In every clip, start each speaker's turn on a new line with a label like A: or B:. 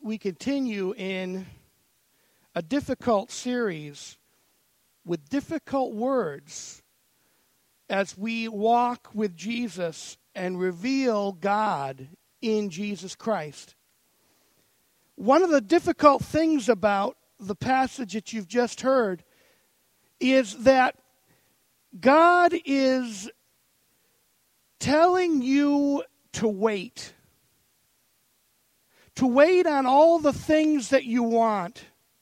A: we continue in a difficult series with difficult words as we walk with Jesus and reveal God in Jesus Christ. One of the difficult things about the passage that you've just heard is that God is telling you to wait. To wait on all the things that you want.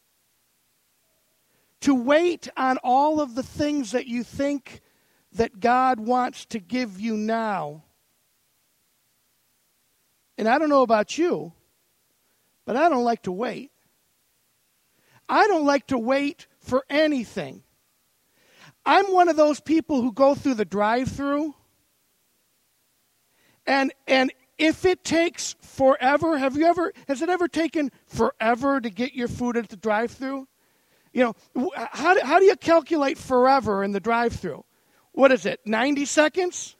A: To wait on all of the things that you think that God wants to give you now. And I don't know about you, but I don't like to wait. I don't like to wait for anything. I'm one of those people who go through the drive-thru, and if it takes forever, has it ever taken forever to get your food at the drive-thru? You know, how do you calculate forever in the drive-thru? What is it, 90 seconds?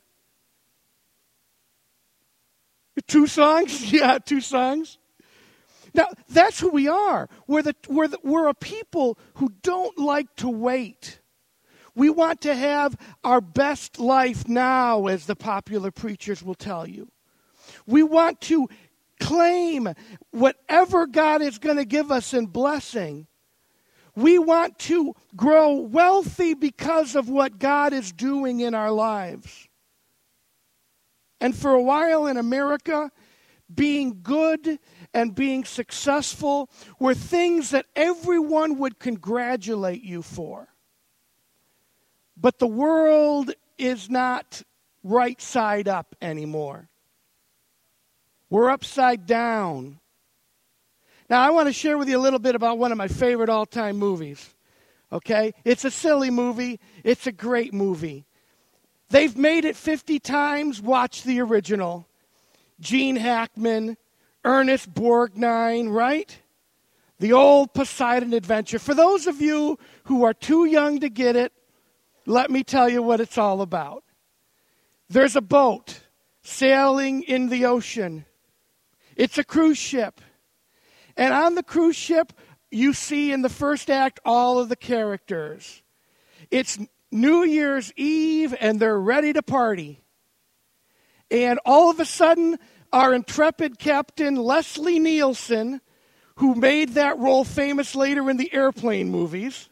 A: 2 songs? Yeah, 2 songs. Now, that's who we are. We're a people who don't like to wait. We want to have our best life now, as the popular preachers will tell you. We want to claim whatever God is going to give us in blessing. We want to grow wealthy because of what God is doing in our lives. And for a while in America, being good and being successful were things that everyone would congratulate you for. But the world is not right side up anymore. We're upside down. Now, I want to share with you a little bit about one of my favorite all-time movies. Okay? It's a silly movie. It's a great movie. They've made it 50 times. Watch the original. Gene Hackman, Ernest Borgnine, right? The old Poseidon Adventure. For those of you who are too young to get it, let me tell you what it's all about. There's a boat sailing in the ocean. It's a cruise ship. And on the cruise ship, you see in the first act all of the characters. It's New Year's Eve, and they're ready to party. And all of a sudden, our intrepid captain, Leslie Nielsen, who made that role famous later in the Airplane movies,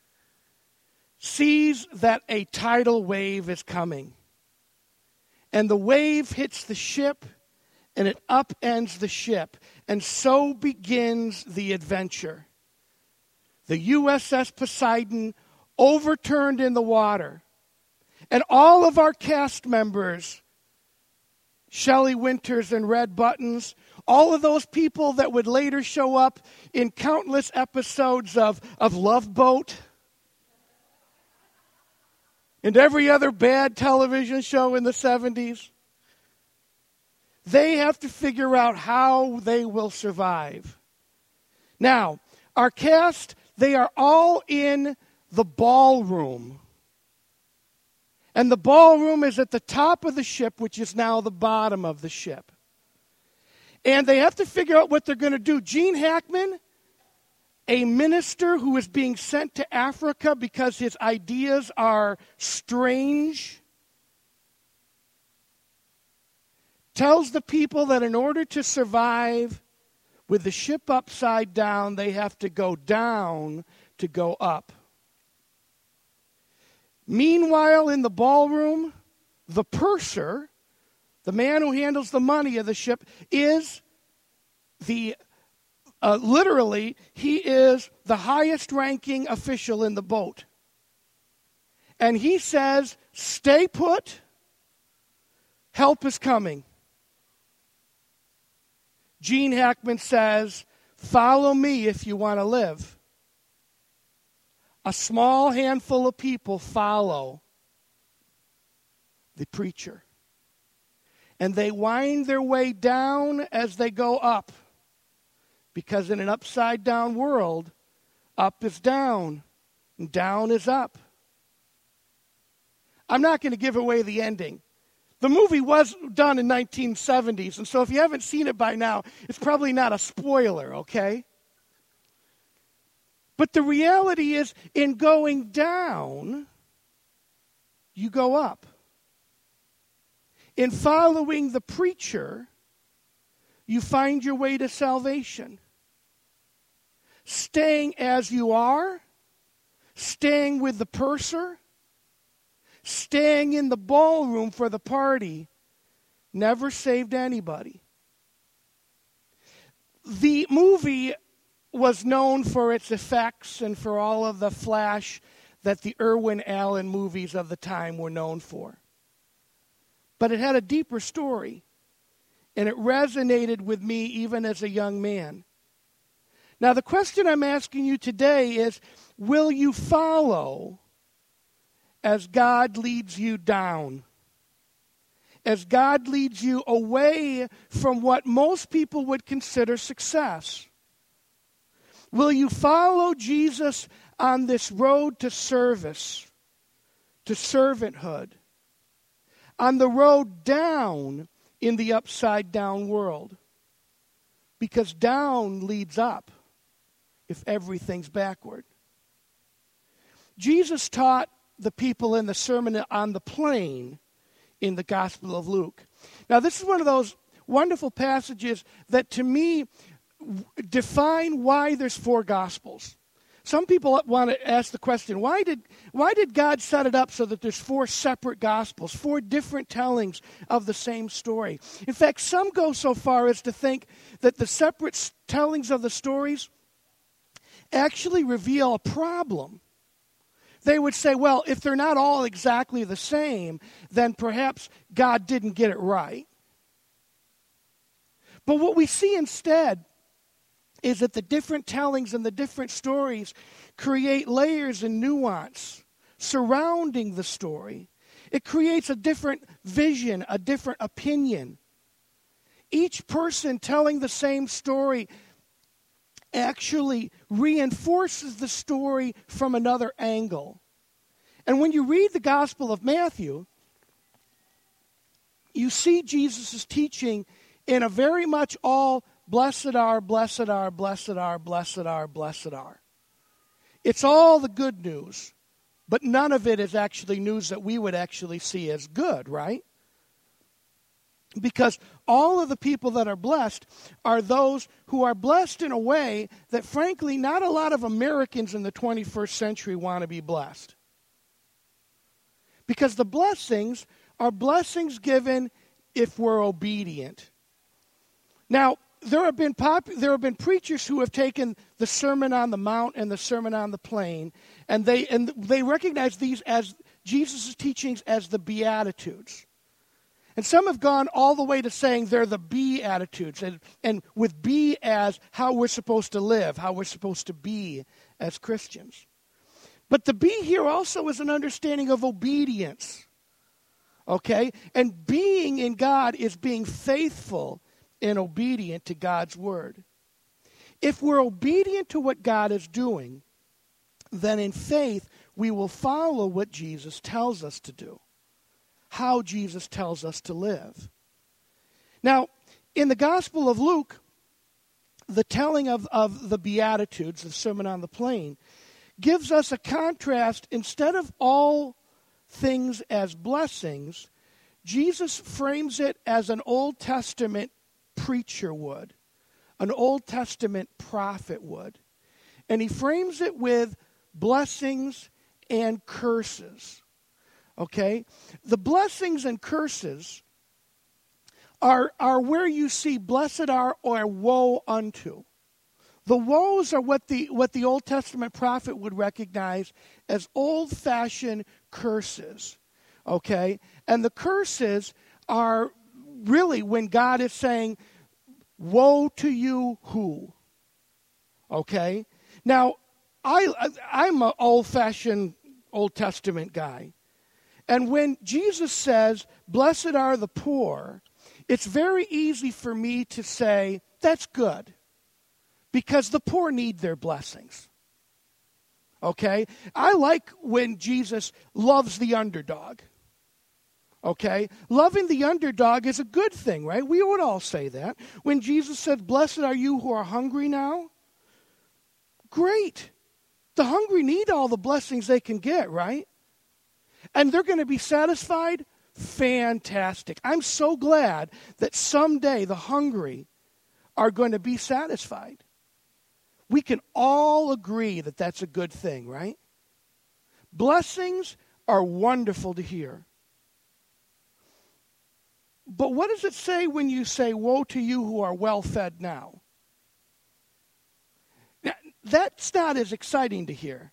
A: sees that a tidal wave is coming. And the wave hits the ship, and it upends the ship. And so begins the adventure. The USS Poseidon overturned in the water. And all of our cast members, Shelley Winters and Red Buttons, all of those people that would later show up in countless episodes of Love Boat and every other bad television show in the 70s, they have to figure out how they will survive. Now, our cast, they are all in the ballroom. And the ballroom is at the top of the ship, which is now the bottom of the ship. And they have to figure out what they're going to do. Gene Hackman, a minister who is being sent to Africa because his ideas are strange, tells the people that in order to survive with the ship upside down, they have to go down to go up. Meanwhile, in the ballroom, the purser, the man who handles the money of the ship, is literally, he is the highest ranking official in the boat. And he says, stay put, help is coming. Gene Hackman says, follow me if you want to live. A small handful of people follow the preacher. And they wind their way down as they go up. Because in an upside-down world, up is down, and down is up. I'm not going to give away the ending. The movie was done in 1970s, and so if you haven't seen it by now, it's probably not a spoiler, okay? But the reality is, in going down, you go up. In following the preacher, you find your way to salvation. Staying as you are, staying with the purser, staying in the ballroom for the party, never saved anybody. The movie was known for its effects and for all of the flash that the Irwin Allen movies of the time were known for. But it had a deeper story, and it resonated with me even as a young man. Now, the question I'm asking you today is, will you follow as God leads you down? As God leads you away from what most people would consider success? Will you follow Jesus on this road to service, to servanthood, on the road down in the upside-down world? Because down leads up if everything's backward. Jesus taught the people in the Sermon on the Plain in the Gospel of Luke. Now, this is one of those wonderful passages that, to me, define why there's 4 Gospels. Some people want to ask the question, why did God set it up so that there's 4 separate Gospels, 4 different tellings of the same story? In fact, some go so far as to think that the separate tellings of the stories actually reveal a problem. They would say, well, if they're not all exactly the same, then perhaps God didn't get it right. But what we see instead is that the different tellings and the different stories create layers and nuance surrounding the story. It creates a different vision, a different opinion. Each person telling the same story actually reinforces the story from another angle. And when you read the Gospel of Matthew, you see Jesus' teaching in a very much all blessed are, blessed are, blessed are, blessed are, blessed are. It's all the good news, but none of it is actually news that we would actually see as good, right? Because all of the people that are blessed are those who are blessed in a way that, frankly, not a lot of Americans in the 21st century want to be blessed. Because the blessings are blessings given if we're obedient. Now, there have been preachers who have taken the Sermon on the Mount and the Sermon on the Plain, and they recognize these as Jesus' teachings as the Beatitudes. And some have gone all the way to saying they're the Beatitudes, and with be as how we're supposed to live, how we're supposed to be as Christians. But the be here also is an understanding of obedience. Okay? And being in God is being faithful and obedient to God's word. If we're obedient to what God is doing, then in faith we will follow what Jesus tells us to do, how Jesus tells us to live. Now, in the Gospel of Luke, the telling of the Beatitudes, the Sermon on the Plain, gives us a contrast. Instead of all things as blessings, Jesus frames it as an Old Testament preacher would, an Old Testament prophet would. And he frames it with blessings and curses. Okay? The blessings and curses are where you see blessed are or woe unto. The woes are what the Old Testament prophet would recognize as old-fashioned curses. Okay? And the curses are really when God is saying, woe to you who? Okay? Now, I'm an old-fashioned Old Testament guy. And when Jesus says, blessed are the poor, it's very easy for me to say, that's good. Because the poor need their blessings. Okay? I like when Jesus loves the underdog. Okay? Loving the underdog is a good thing, right? We would all say that. When Jesus said, "Blessed are you who are hungry now," great. The hungry need all the blessings they can get, right? And they're going to be satisfied? Fantastic. I'm so glad that someday the hungry are going to be satisfied. We can all agree that that's a good thing, right? Blessings are wonderful to hear. But what does it say when you say, "Woe to you who are well fed now"? Now, that's not as exciting to hear.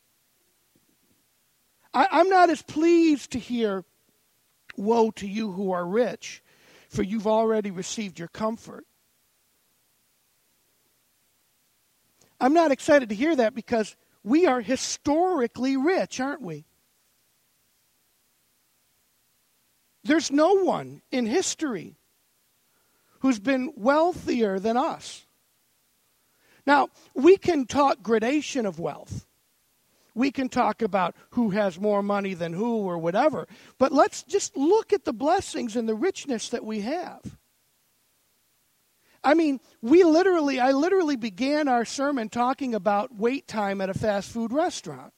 A: I'm not as pleased to hear, "Woe to you who are rich, for you've already received your comfort." I'm not excited to hear that because we are historically rich, aren't we? There's no one in history who's been wealthier than us. Now, we can talk gradation of wealth. We can talk about who has more money than who or whatever. But let's just look at the blessings and the richness that we have. I mean, I literally began our sermon talking about wait time at a fast food restaurant.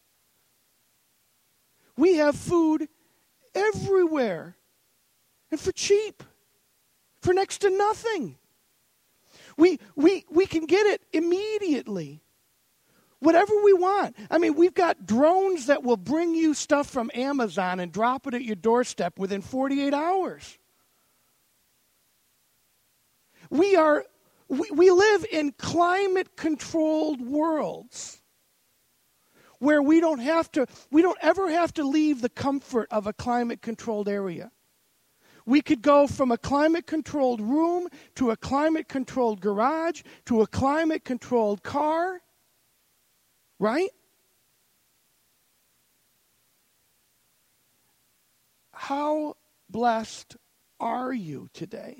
A: We have food everywhere. And for cheap, for next to nothing. We can get it immediately. Whatever we want. I mean, we've got drones that will bring you stuff from Amazon and drop it at your doorstep within 48 hours. We live in climate-controlled worlds where we don't ever have to leave the comfort of a climate-controlled area. We could go from a climate-controlled room to a climate-controlled garage to a climate-controlled car, right? How blessed are you today?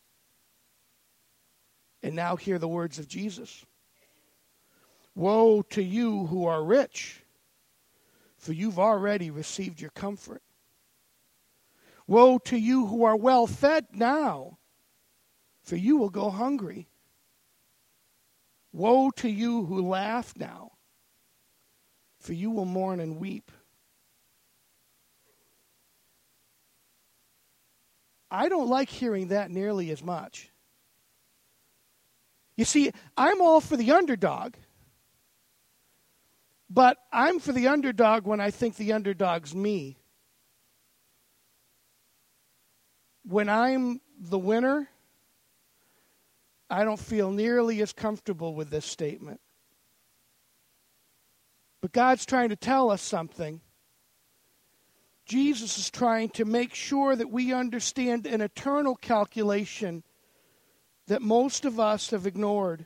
A: And now hear the words of Jesus. Woe to you who are rich, for you've already received your comfort. Woe to you who are well fed now, for you will go hungry. Woe to you who laugh now, for you will mourn and weep. I don't like hearing that nearly as much. You see, I'm all for the underdog, but I'm for the underdog when I think the underdog's me. When I'm the winner, I don't feel nearly as comfortable with this statement. But God's trying to tell us something. Jesus is trying to make sure that we understand an eternal calculation that most of us have ignored.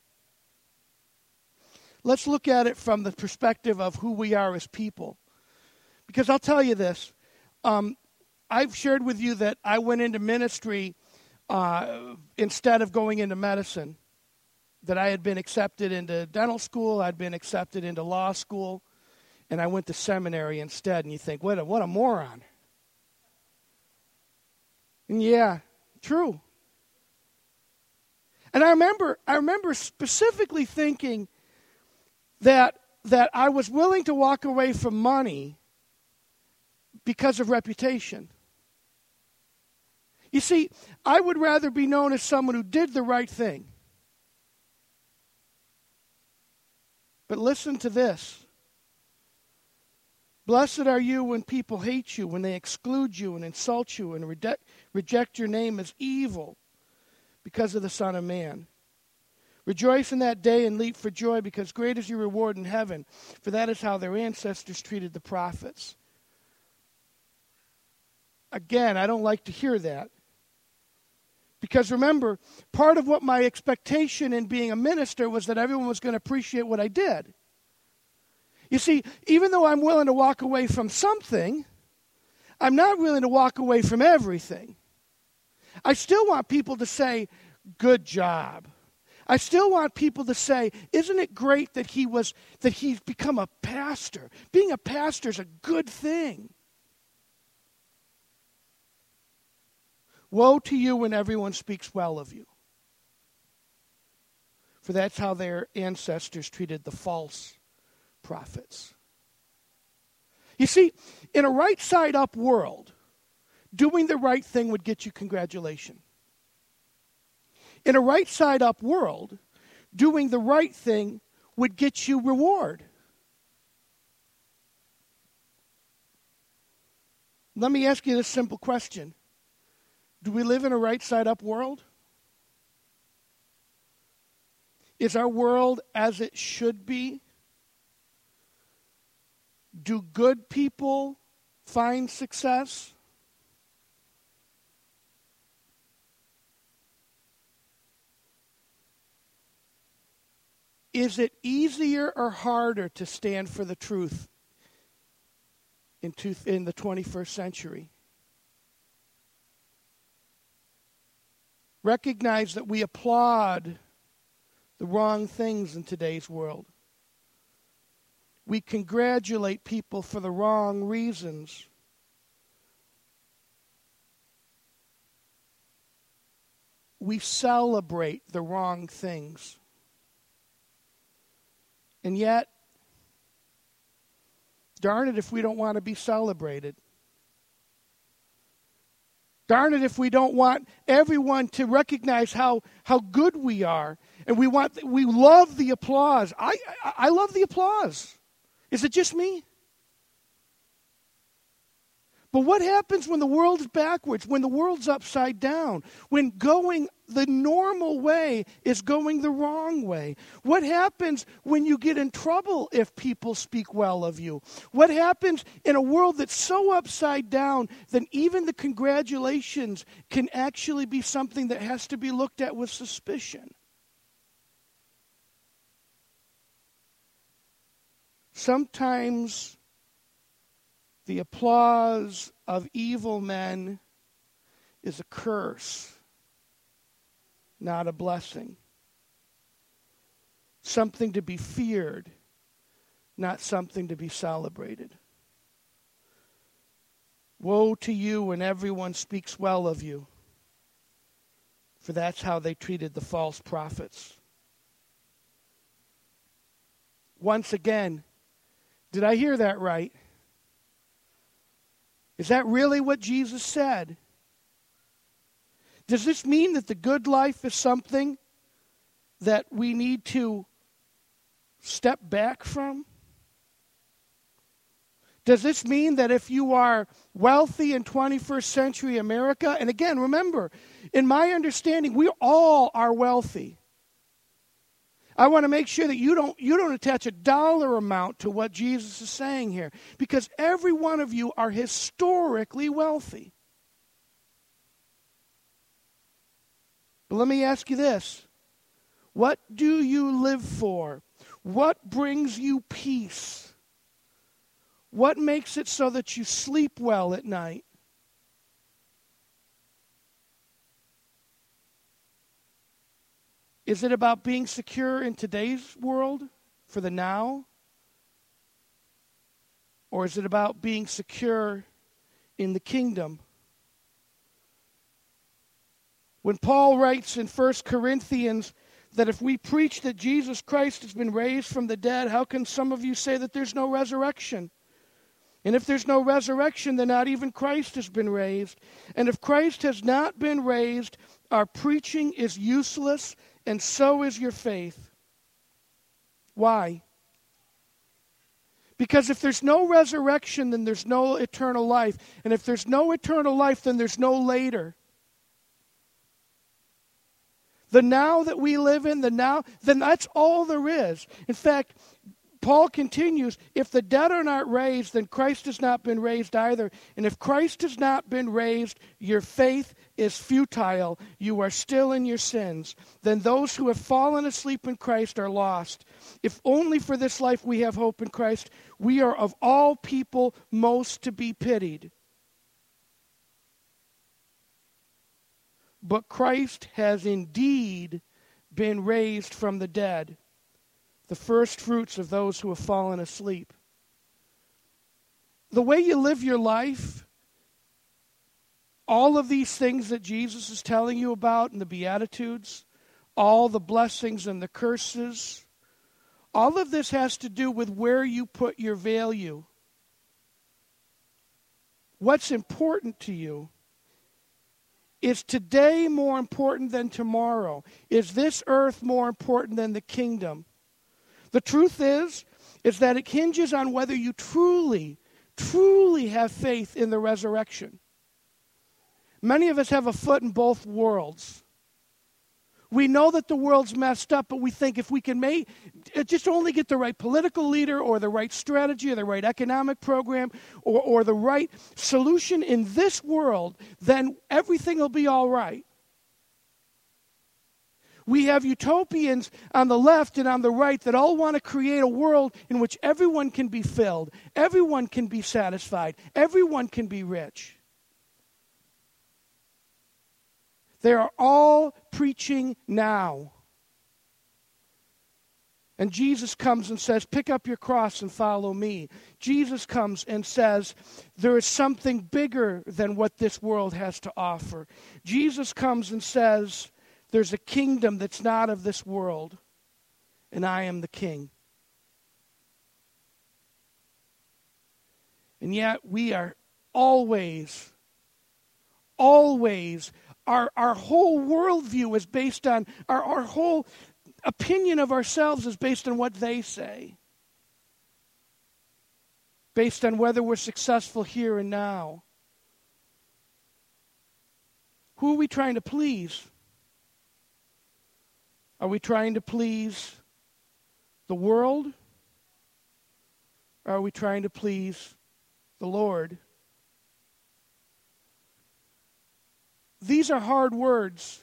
A: Let's look at it from the perspective of who we are as people. Because I'll tell you this. I've shared with you that I went into ministry instead of going into medicine. That I had been accepted into dental school, I'd been accepted into law school, and I went to seminary instead. And you think, what a moron. And yeah, true. And I remember specifically thinking that I was willing to walk away from money because of reputation. You see, I would rather be known as someone who did the right thing. But listen to this. Blessed are you when people hate you, when they exclude you and insult you and reject your name as evil because of the Son of Man. Rejoice in that day and leap for joy, because great is your reward in heaven, for that is how their ancestors treated the prophets. Again, I don't like to hear that. Because remember, part of what my expectation in being a minister was that everyone was going to appreciate what I did. You see, even though I'm willing to walk away from something, I'm not willing to walk away from everything. I still want people to say, good job. I still want people to say, isn't it great that he's become a pastor? Being a pastor is a good thing. Woe to you when everyone speaks well of you. For that's how their ancestors treated the false prophets. You see, in a right side up world, doing the right thing would get you congratulation. In a right side up world, doing the right thing would get you reward. Let me ask you this simple question. Do we live in a right side up world? Is our world as it should be? Do good people find success? Is it easier or harder to stand for the truth in the 21st century? Recognize that we applaud the wrong things in today's world. We congratulate people for the wrong reasons. We celebrate the wrong things. And yet, darn it if we don't want to be celebrated. Darn it if we don't want everyone to recognize how good we are. And we love the applause. I love the applause. Is it just me? But what happens when the world's backwards, when the world's upside down, when going the normal way is going the wrong way? What happens when you get in trouble if people speak well of you? What happens in a world that's so upside down that even the congratulations can actually be something that has to be looked at with suspicion? Sometimes the applause of evil men is a curse, not a blessing. Something to be feared, not something to be celebrated. Woe to you when everyone speaks well of you, for that's how they treated the false prophets. Once again, did I hear that right? Is that really what Jesus said? Does this mean that the good life is something that we need to step back from? Does this mean that if you are wealthy in 21st century America, and again, remember, in my understanding, we all are wealthy. I want to make sure that you don't attach a dollar amount to what Jesus is saying here, because every one of you are historically wealthy. But let me ask you this. What do you live for? What brings you peace? What makes it so that you sleep well at night? Is it about being secure in today's world for the now? Or is it about being secure in the kingdom? When Paul writes in 1 Corinthians that if we preach that Jesus Christ has been raised from the dead, how can some of you say that there's no resurrection? And if there's no resurrection, then not even Christ has been raised. And if Christ has not been raised, our preaching is useless, and so is your faith. Why? Because if there's no resurrection, then there's no eternal life. And if there's no eternal life, then there's no later. The now that we live in, then that's all there is. In fact, Paul continues, if the dead are not raised, then Christ has not been raised either. And if Christ has not been raised, your faith is futile. You are still in your sins. Then those who have fallen asleep in Christ are lost. If only for this life we have hope in Christ, we are of all people most to be pitied. But Christ has indeed been raised from the dead, the first fruits of those who have fallen asleep. The way you live your life All of these things that Jesus is telling you about in the Beatitudes, all the blessings and the curses, all of this has to do with where you put your value. What's important to you? Is today more important than tomorrow? Is this earth more important than the kingdom? The truth is that it hinges on whether you truly have faith in the resurrection. Many of us have a foot in both worlds. We know that the world's messed up, but we think if we can just only get the right political leader or the right strategy or the right economic program or the right solution in this world, then everything will be all right. We have utopians on the left and on the right that all want to create a world in which everyone can be filled, everyone can be satisfied, everyone can be rich. They are all preaching now. And Jesus comes and says, pick up your cross and follow me. Jesus comes and says, there is something bigger than what this world has to offer. Jesus comes and says, there's a kingdom that's not of this world, and I am the king. And yet we are always, our whole worldview is based on, our whole opinion of ourselves is based on what they say. Based on whether we're successful here and now. Who are we trying to please? Are we trying to please the world? Or are we trying to please the Lord? These are hard words.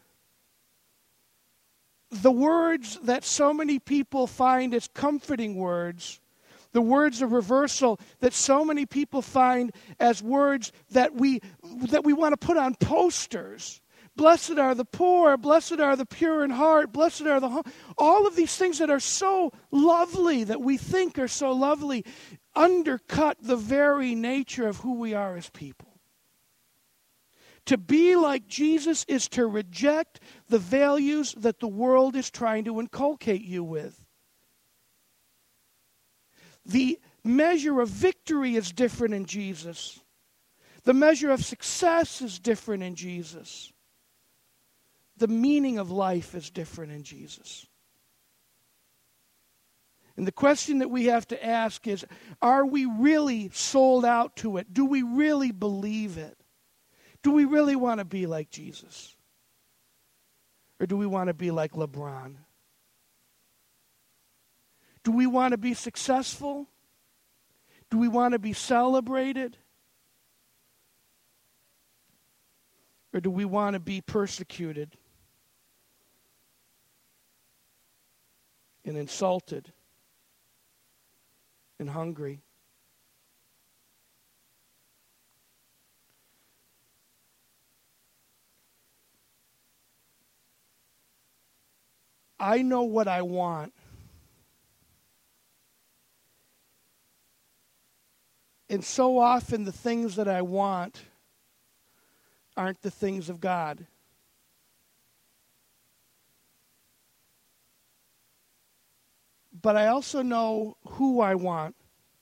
A: The words that so many people find as comforting words, the words of reversal that so many people find as words that we want to put on posters. Blessed are the poor, blessed are the pure in heart, blessed are the all of these things that are so lovely, that we think are so lovely, undercut the very nature of who we are as people. To be like Jesus is to reject the values that the world is trying to inculcate you with. The measure of victory is different in Jesus. The measure of success is different in Jesus. The meaning of life is different in Jesus. And the question that we have to ask is, are we really sold out to it? Do we really believe it? Do we really want to be like Jesus? Or do we want to be like LeBron? Do we want to be successful? Do we want to be celebrated? Or do we want to be persecuted and insulted and hungry? I know what I want. And so often the things that I want aren't the things of God. But I also know who I want.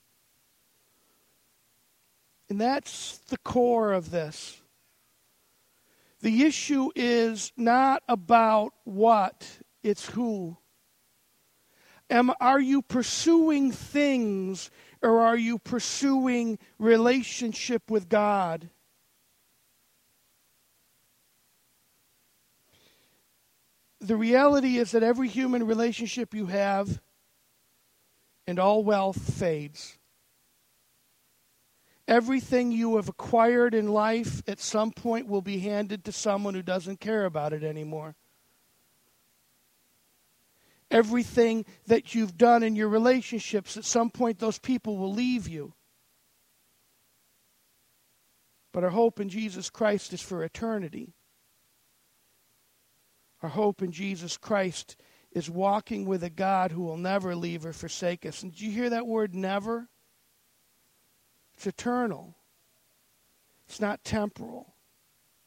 A: And that's the core of this. The issue is not about what, it's who. Are you pursuing things, or are you pursuing relationship with God? The reality is that every human relationship you have and all wealth fades. Everything you have acquired in life at some point will be handed to someone who doesn't care about it anymore. Everything that you've done in your relationships, at some point those people will leave you. But our hope in Jesus Christ is for eternity. Our hope in Jesus Christ is walking with a God who will never leave or forsake us. And did you hear that word, never? It's eternal. It's not temporal.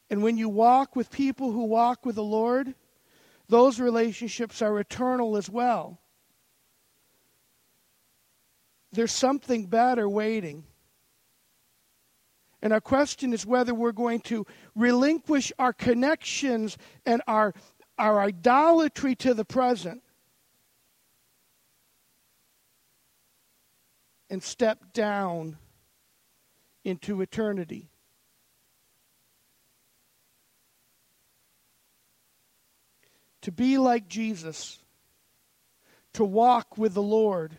A: And when you walk with people who walk with the Lord, those relationships are eternal as well. There's something better waiting. And our question is whether we're going to relinquish our connections and our idolatry to the present and step down into eternity. To be like Jesus, to walk with the Lord,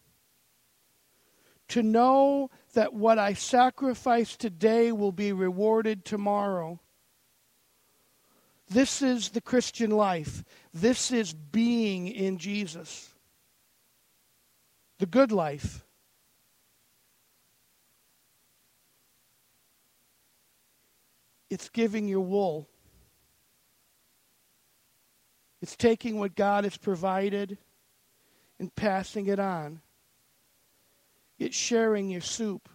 A: to know that what I sacrifice today will be rewarded tomorrow. This is the Christian life. This is being in Jesus. The good life. It's giving your wool. It's taking what God has provided and passing it on. It's sharing your soup.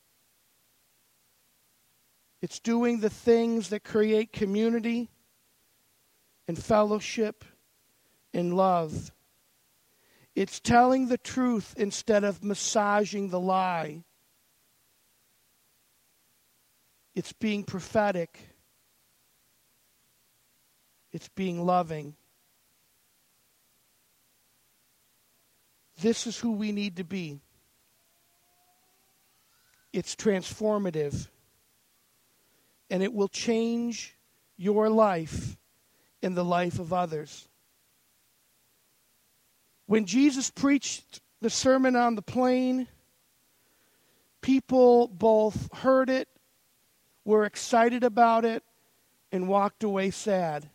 A: It's doing the things that create community and fellowship and love. It's telling the truth instead of massaging the lie. It's being prophetic. It's being loving. This is who we need to be. It's transformative. And it will change your life and the life of others. When Jesus preached the Sermon on the Plain, people both heard it, were excited about it, and walked away sad.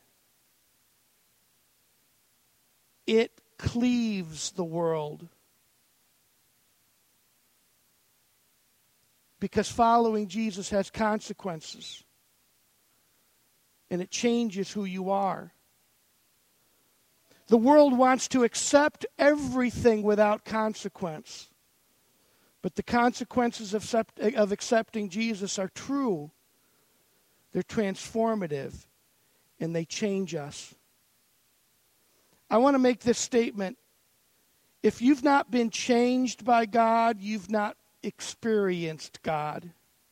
A: It cleaves the world. Because following Jesus has consequences. And it changes who you are. The world wants to accept everything without consequence. But the consequences of accepting Jesus are true. They're transformative. And they change us. I want to make this statement. If you've not been changed by God, you've not experienced God.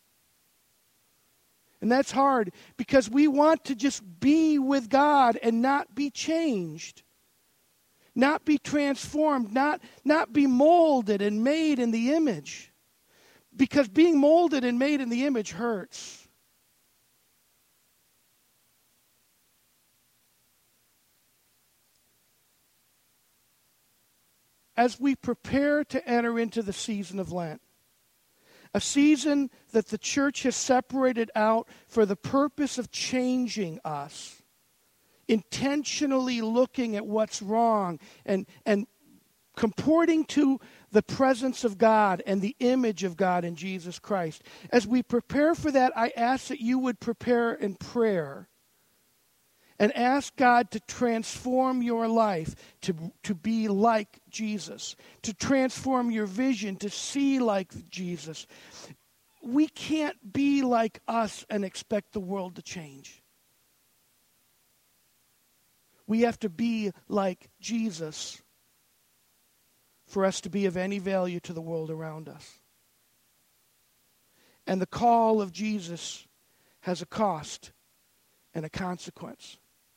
A: And that's hard because we want to just be with God and not be changed. Not be transformed, not be molded and made in the image. Because being molded and made in the image hurts. As we prepare to enter into the season of Lent, a season that the church has separated out for the purpose of changing us, intentionally looking at what's wrong and comporting to the presence of God and the image of God in Jesus Christ. As we prepare for that, I ask that you would prepare in prayer and ask God to transform your life to be like Jesus, to transform your vision to see like Jesus. We can't be like us and expect the world to change. We have to be like Jesus for us to be of any value to the world around us. And the call of Jesus has a cost and a consequence.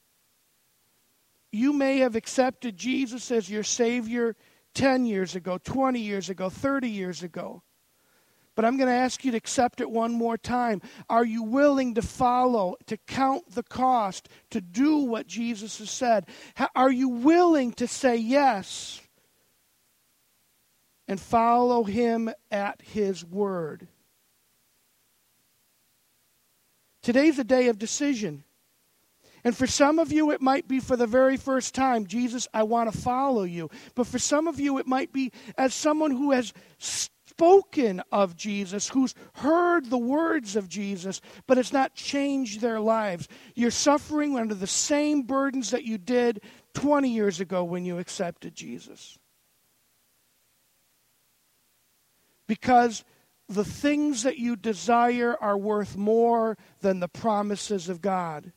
A: You may have accepted Jesus as your Savior 10 years ago, 20 years ago, 30 years ago. But I'm going to ask you to accept it one more time. Are you willing to follow, to count the cost, to do what Jesus has said? Are you willing to say yes and follow Him at His word? Today's a day of decision. And for some of you, it might be for the very first time, Jesus, I want to follow you. But for some of you, it might be as someone who has spoken of Jesus, who's heard the words of Jesus, but has not changed their lives. You're suffering under the same burdens that you did 20 years ago when you accepted Jesus. Because the things that you desire are worth more than the promises of God.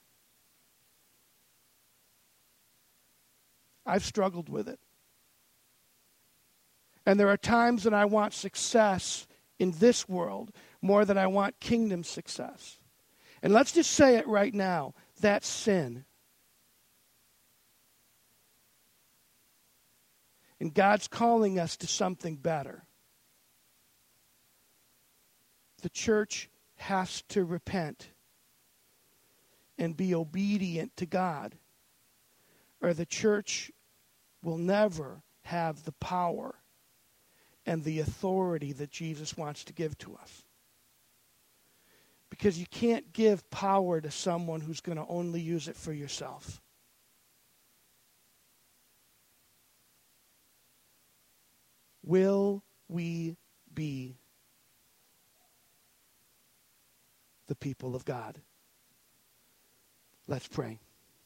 A: I've struggled with it. And there are times that I want success in this world more than I want kingdom success. And let's just say it right now. That's sin. And God's calling us to something better. The church has to repent and be obedient to God, or the church will never have the power and the authority that Jesus wants to give to us. Because you can't give power to someone who's going to only use it for yourself. Will we be the people of God? Let's pray.